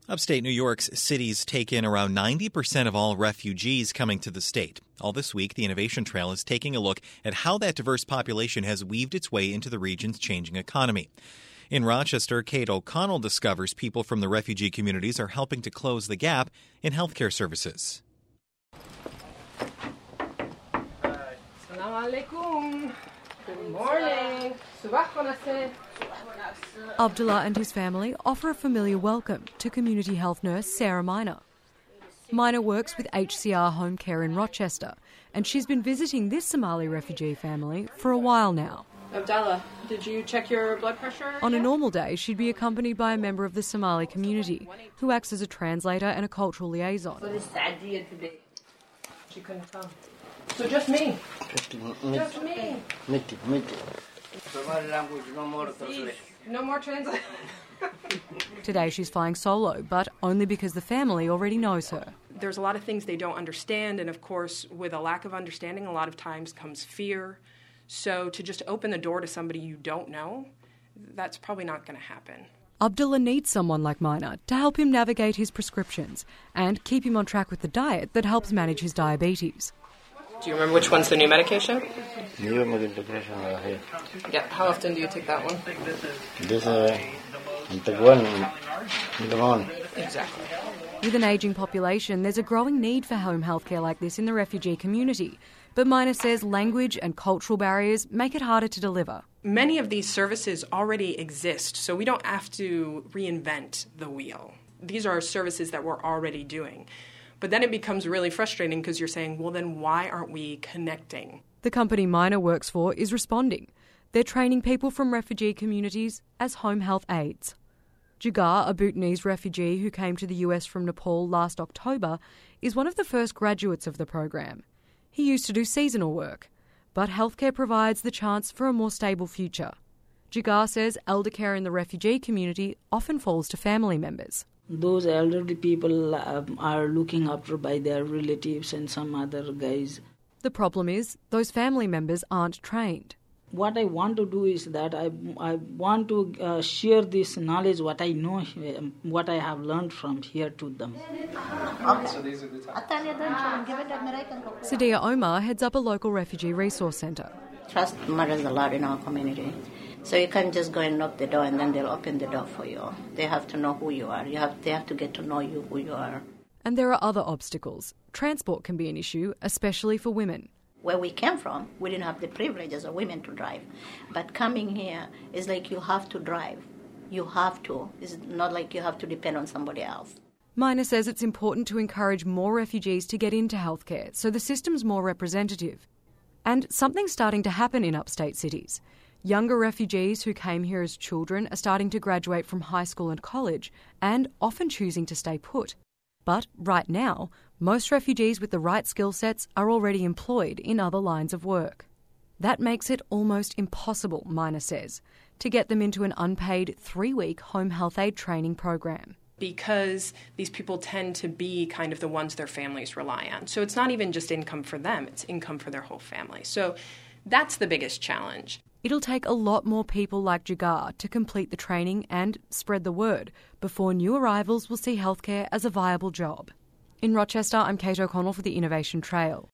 Upstate New York's cities take in around 90% of all refugees coming to the state. All this week, the Innovation Trail is taking a look at how that diverse population has weaved its way into the region's changing economy. In Rochester, Kate O'Connell discovers people from the refugee communities are helping to close the gap in healthcare services. Assalamu alaikum. Good morning. Subah khair. Abdullah and his family offer a familiar welcome to community health nurse Sarah Miner. Miner works with HCR Home Care in Rochester, and she's been visiting this Somali refugee family for a while now. Abdullah, did you check your blood pressure? On a normal day, she'd be accompanied by a member of the Somali community who acts as a translator and a cultural liaison. She couldn't come. So just me. Just me. No more translation. Today she's flying solo, but only because the family already knows her. There's a lot of things they don't understand, and of course, with a lack of understanding, a lot of times comes fear. So to just open the door to somebody you don't know, that's probably not going to happen. Abdullah needs someone like Miner to help him navigate his prescriptions and keep him on track with the diet that helps manage his diabetes. Do you remember which one's the new medication? New medication. Yeah. How often do you take that one? This take one in the morning. Exactly. With an ageing population, there's a growing need for home healthcare like this in the refugee community. But Miner says language and cultural barriers make it harder to deliver. Many of these services already exist, so we don't have to reinvent the wheel. These are services that we're already doing. But then it becomes really frustrating because you're saying, well, then why aren't we connecting? The company Miner works for is responding. They're training people from refugee communities as home health aides. Jigar, a Bhutanese refugee who came to the US from Nepal last October, is one of the first graduates of the program. He used to do seasonal work, but healthcare provides the chance for a more stable future. Jigar says elder care in the refugee community often falls to family members. Those elderly people are looking after by their relatives and some other guys. The problem is those family members aren't trained. What I want to do is that I want to share this knowledge, what I know, what I have learned from here to them. Sadia Omar heads up a local refugee resource centre. Trust matters a lot in our community. So you can't just go and knock the door and then they'll open the door for you. They have to know who you are. They have to get to know you, who you are. And there are other obstacles. Transport can be an issue, especially for women. Where we came from, we didn't have the privilege as a women to drive. But coming here is like you have to drive. You have to. It's not like you have to depend on somebody else. Miner says it's important to encourage more refugees to get into healthcare so the system's more representative. And something's starting to happen in upstate cities. Younger refugees who came here as children are starting to graduate from high school and college and often choosing to stay put. But right now, most refugees with the right skill sets are already employed in other lines of work. That makes it almost impossible, Miner says, to get them into an unpaid 3-week home health aid training program. Because these people tend to be kind of the ones their families rely on. So it's not even just income for them, it's income for their whole family. So that's the biggest challenge. It'll take a lot more people like Jigar to complete the training and spread the word before new arrivals will see healthcare as a viable job. In Rochester, I'm Kate O'Connell for the Innovation Trail.